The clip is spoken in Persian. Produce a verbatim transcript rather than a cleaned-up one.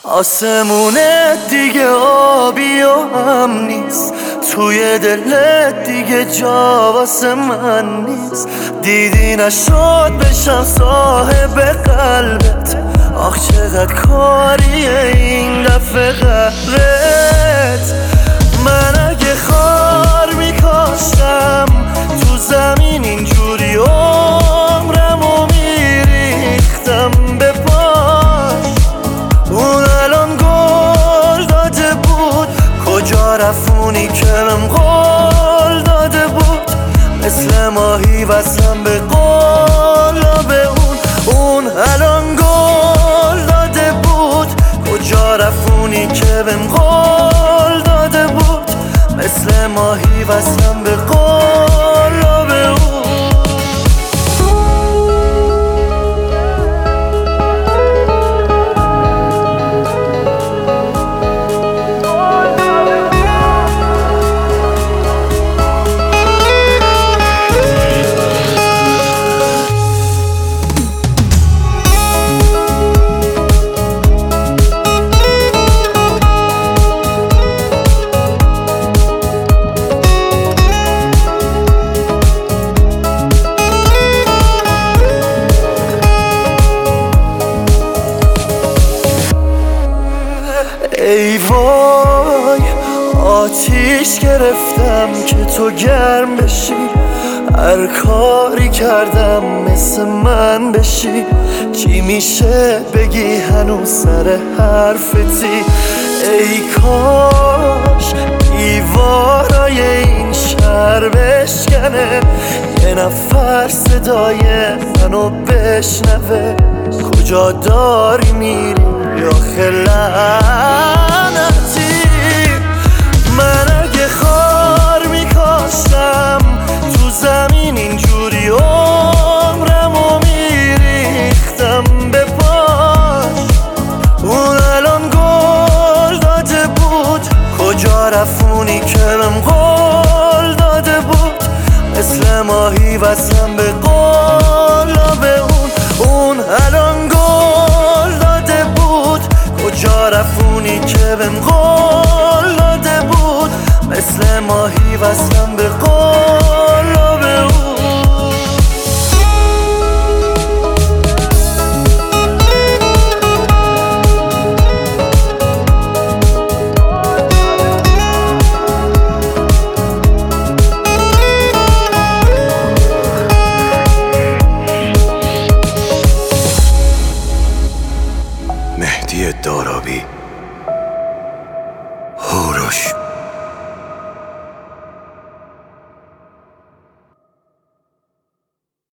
آسمونه دیگه آبی و هم نیست، توی دلت دیگه جا واسه من نیست. دیدی نشد بشم صاحب قلبت، آخ چقدر کاریه این دفعه قبرت. من اگه خار میکاشتم تو زمین اینجوری عمرمو میریختم به پاش. اون الان گل داده بود، کجا رفونی که بهم قول داده بود. مثل ماهی وصلم به قلاب اون. اون الان گل داده بود، کجا رفونی که بهم قول داده بود. مثل ماهی وصلم به قلاب اون. ای وای آتیش گرفتم که تو گرم بشی، هر کاری کردم مثل من بشی. چی میشه بگی هنوز سر حرفتی؟ ای کاش دیوارای این شهر بشکنه، یه نفر صدای منو بشنوه. کجا داری میری یا خلعنتی؟ من اگه خار میکاشتم تو زمین اینجوری عمرمو میریختم به پاش. اون الان گل داده بود، کجا رفونی که بهم قول داده بود. مثل ماهی وصلم به قلاب اون. اون الان گل داده بود، کجا رفونی که بهم قول داده بود. مثل ماهی وصلم به قلاب اون. مهدی دارابی، هوروش.